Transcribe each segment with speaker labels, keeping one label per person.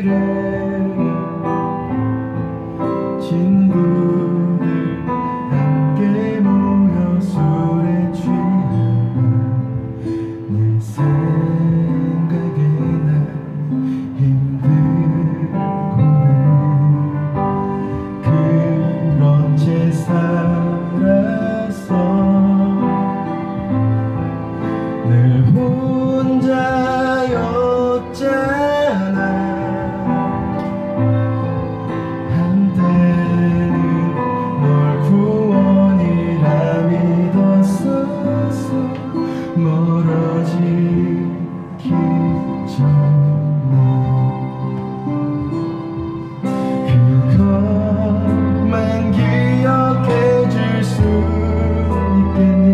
Speaker 1: 친구들 함께 모여 술에 취하면 내 생각에 난 힘들거든. 그런 채 살았어. 늘 혼자였잖아. 한때는 널 구원이라 믿었었어. 멀어지기 전에 그것만 기억해 줄 수 있겠니?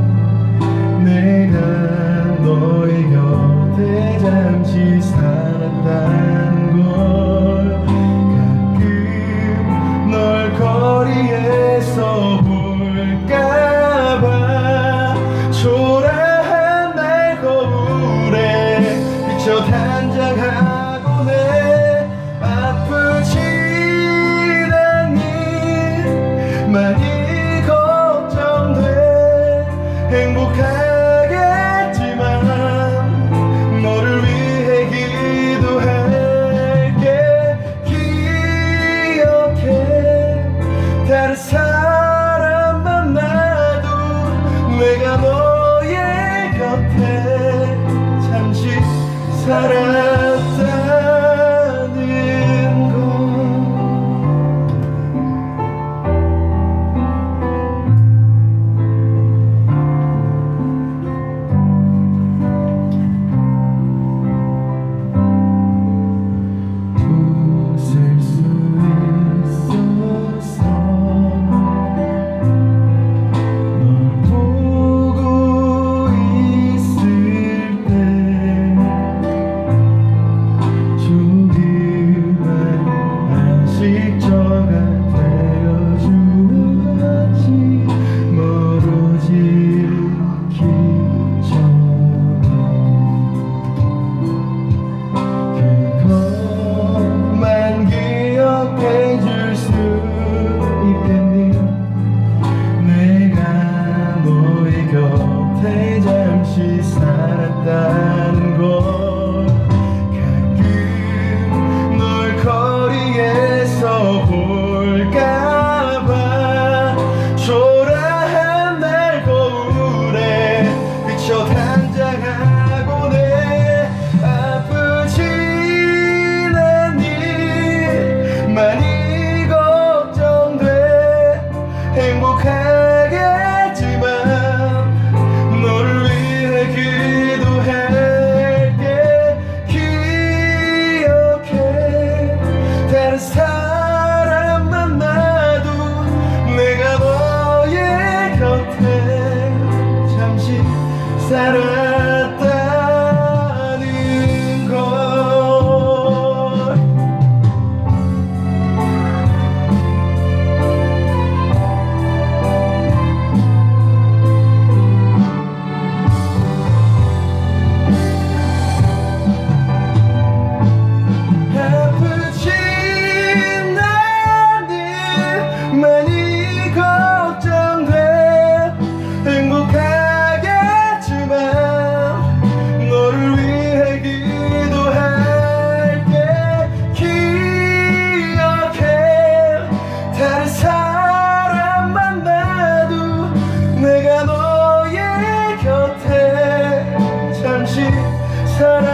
Speaker 1: 내가 너의 곁에 잠시 살았다는 걸. 가끔 널 거리에서 볼까봐 초라한 날 거울에 비춰 단장하곤 해. 아프진 않니? 많이 걱정돼. 행복하겠지만 너를 위해 기도할게. 기억해, 다른 사람 만나도 내가 너의 곁에 잠시 살았다는 걸. 웃을 수 있어서 널 보고 있을 때 조금만 안식처가 되어주었지. 멀어지기 전에 그것만 기억해 줄 수 있겠니? 내가 너의 곁에 잠시 살았다는 걸. 가끔 널 거리에서 볼까봐 초라한 날 거울에 비춰 단장하곤 해. 아프진 않니? 많이 걱정돼. 행복하겠지만 너를 위해 기도할게. 기억해, 다른 사람 만나도 내가 너의 곁에 잠시 살았다는 걸. 아프진 않니? 많이 걱정돼. 행복하겠지만 너를 위해 기도할게. 기억해, 다른 사람 만나도 내가 너의 곁에 잠시 살아